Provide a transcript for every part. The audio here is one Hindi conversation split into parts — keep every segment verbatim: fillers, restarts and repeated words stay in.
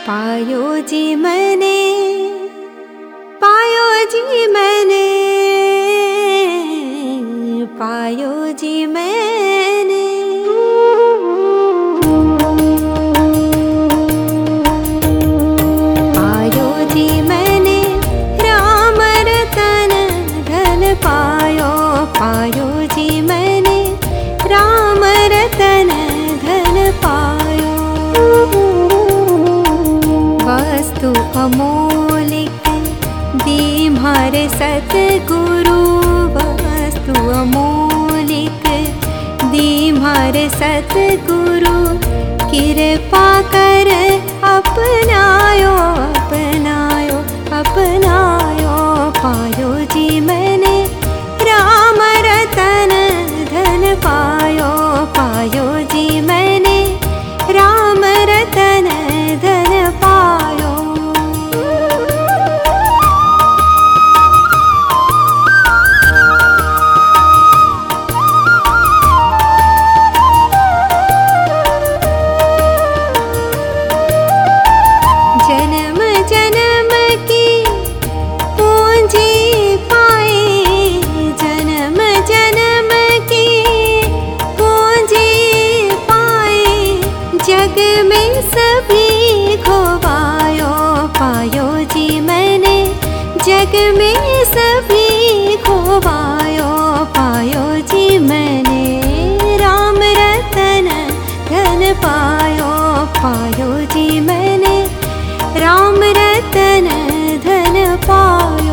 पायो जी मैंने, पायो जी मैंने, पायो जी मैंने। पायो जी मैंने राम रतन धन पायो, पायो जी मैंने राम रतन धन पायो। वस्तु अमोलिक दी म्हारे सतगुरु, वस्तु अमोलिक दी म्हारे सतगुरु। कृपा कर अपनायो, अपनायो, अपनायो। पायो जी मैंने राम रतन धन पायो, पायो जी मैंने राम रतन धन पायो। जन्म जन्म की पूंजी पाए, जन्म जन्म की पूंजी पाए। जग में सभी खोवायो, पायो जी मैंने जग में सभी खोवायो, पायो जी मैंने राम रतन धन पायो, पायो जी मैंने राम रतन धन पायो।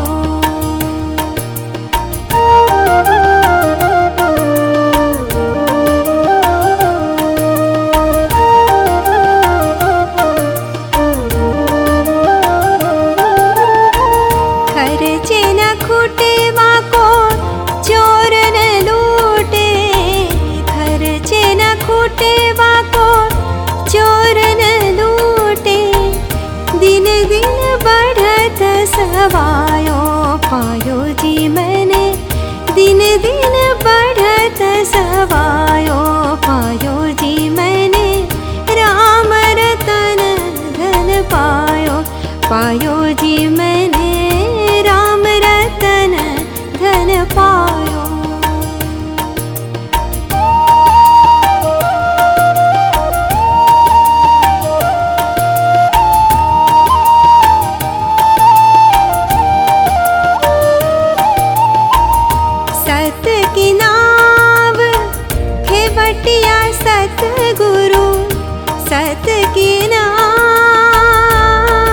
खर्चे न खूटे वाको चोर न लूटे, खर्चे न खूटे वाको चोर न लूटे। दिन दिन बढ़त सवायो, पायो जी मैंने दिन दिन बढ़त सवायो, पायो जी मैंने राम रतन धन पायो, पायो जी मैंने राम रतन धन पायो। सत की नाव खेवटिया सतगुरु, सत की नाव,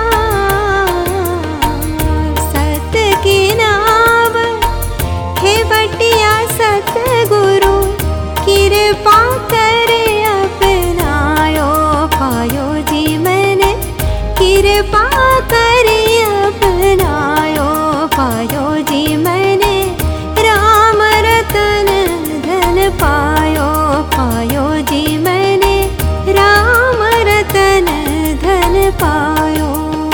सत की नाव खेवटिया सतगुरु। कृपा करे अपनायो, पायो जी मैंने कृपा करे अपनायो, पायो जी मैंने राम रतन धन पायो, पायो जी मैंने राम रतन धन पायो।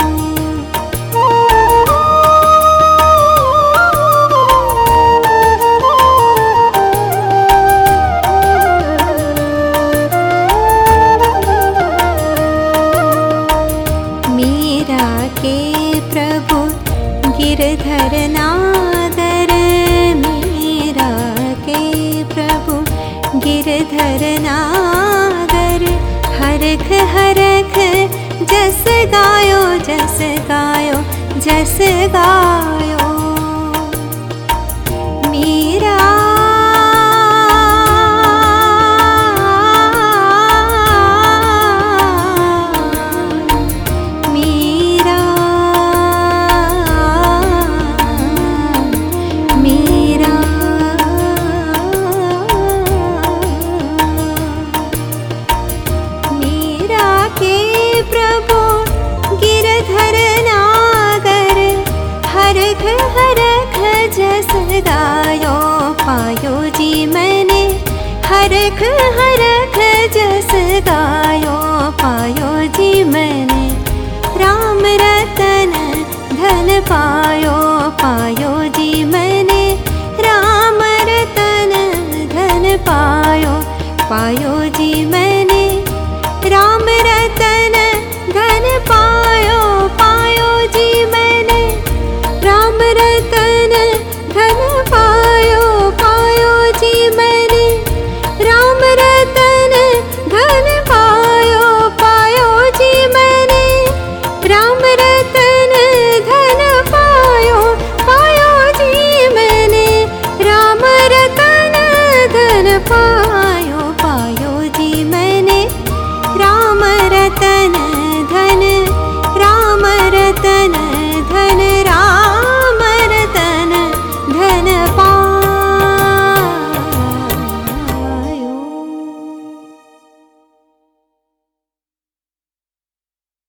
मीरा के प्रभु गिरधर नागर, मीरा के प्रभु गिरधर नागर। हरख हरख जस गायो, जस गायो, जस गायो। मीरा मीरा मीरा मीरा के प्रभु गिरधर नागर। हरख हरख जस गायो, पायो जी मैंने हरख हरख जस गायो, पायो जी मैंने राम रतन धन पायो, पायो जी मैंने राम रतन धन पायो, पायो